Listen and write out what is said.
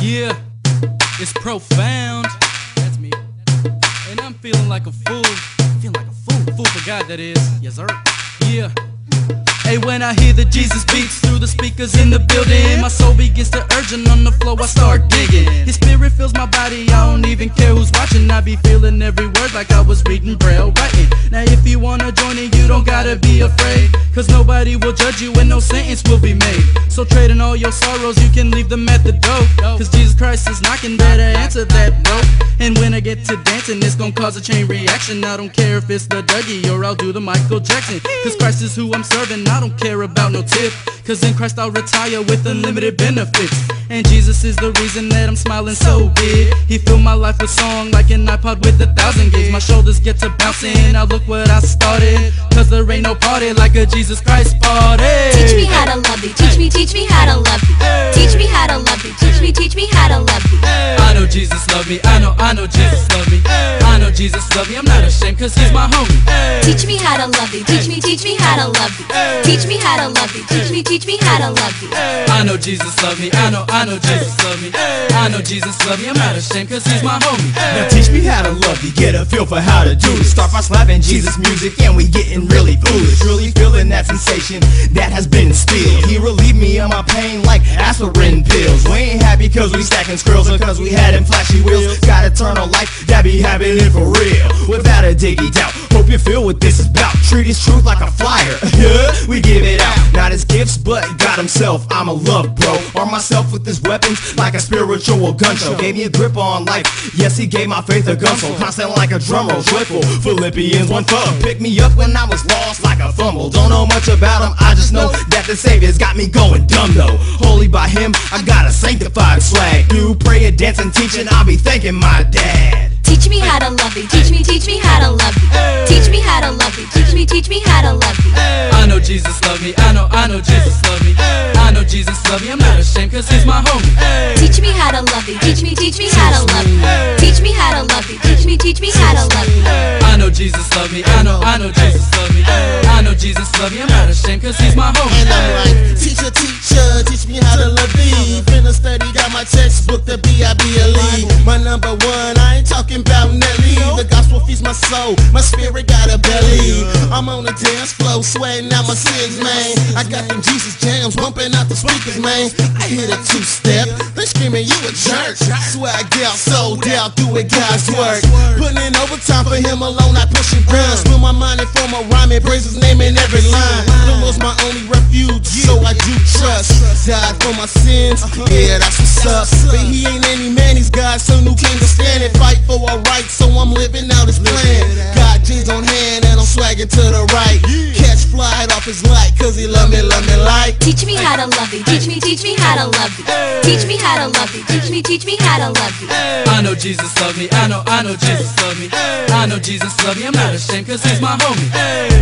Yeah, it's profound. That's me. And I'm feeling like a fool. Feeling like a fool. Fool for God, that is. Yes, sir. Yeah. Hey, when I hear the Jesus beats through the speakers in the building, my soul begins to urge, and on the floor I start digging. His spirit fills my body, I don't even care who's watching. I be feeling every word like I was reading Braille writing. Now if you wanna join in, you don't gotta be afraid, cause nobody will judge you and no sentence will be made. So trading all your sorrows, you can leave them at the door, cause Jesus Christ is knocking, better answer that, bro. And when I get to dancing, it's gonna cause a chain reaction. I don't care if it's the Dougie or I'll do the Michael Jackson, cause Christ is who I'm serving, I don't care about no tip, cause in Christ I'll retire with unlimited benefits. And Jesus is the reason that I'm smiling so big. He filled my life with song like an iPod with 1,000 gigs. My shoulders get to bouncing, now look what I started, cause there ain't no party like a Jesus Christ party. Teach me how to love thee, teach me how to love thee. Teach me how to love thee, teach me how to love thee. I know Jesus love me, I know Jesus love me. I know Jesus love me, I'm not ashamed cause he's my homie. Teach me how to love thee, teach me how to love thee. Teach me how to love thee, teach me how to love thee. I know Jesus love me, I know Jesus love me. I know Jesus love me, I'm not ashamed cause he's my homie. Now teach me how to love thee, get a feel for how to do it. Start by slapping Jesus music and we getting really foolish. Really feeling that sensation that has been stilled. He relieved me of my pain like aspirin pills. We ain't happy cause we stacking skrills or cause we had them flashy wheels. Got eternal life that be happening for real, without a diggy doubt. Hope you feel what this is about. Treat his truth like a flyer, yeah, we give it out. Not his gifts but God himself, I'm a love bro. Arm myself with his weapons like a spiritual gun show. Gave me a grip on life, yes he gave my faith a gun soul. Constant like a drum roll, joyful, Philippians 1:4. Picked me up when I was lost like a fumble. Don't know much about him, I just know that the Savior's got me going dumb though. Holy by him, I got a sanctified swag. Through prayer, dance and teaching, I'll be thanking my dad. Teach me how to love thee, teach me how to love thee. Teach me how to love thee, teach me how to love thee. I know Jesus love me, I know Jesus love me. I know Jesus love me, I'm not ashamed cause he's my homie. Teach me how to love thee, teach me how to love thee. Teach me how to love thee, teach me how to love thee. I know Jesus love me, I know Jesus love me. I know Jesus love me, I'm not ashamed cause he's my homie. And I'm like, teacher, teach me how to love thee. Finna study, got my textbook, the B-I-B-L-E. My number one, I ain't talking about Nelly. The gospel feeds my soul, my spirit got a belly. I'm on the dance floor, sweating out my sins, man. I got them Jesus jams bumping out the speakers, man. I hit a two-step, they screaming, you a jerk. Swagged out, sold out, doing God's work. Putting in overtime for him alone, I push and grind. Spill my mind and form a rhyme and praise his name in every line. The Lord's my only refuge, so I do trust. Died for my sins, yeah, that's what's up. But he ain't any man, he's God, so who came to stand and fight for our rights. So I'm living out his plan. Got jeans on hand and I'm swagging to the right. Catch flight off his light, cause he love me like. Teach me how to love thee, teach me how to love thee. Teach me how to love thee, teach me how to love thee. I know Jesus love me, I know Jesus love me. I know Jesus love me, I'm not ashamed cause he's my homie.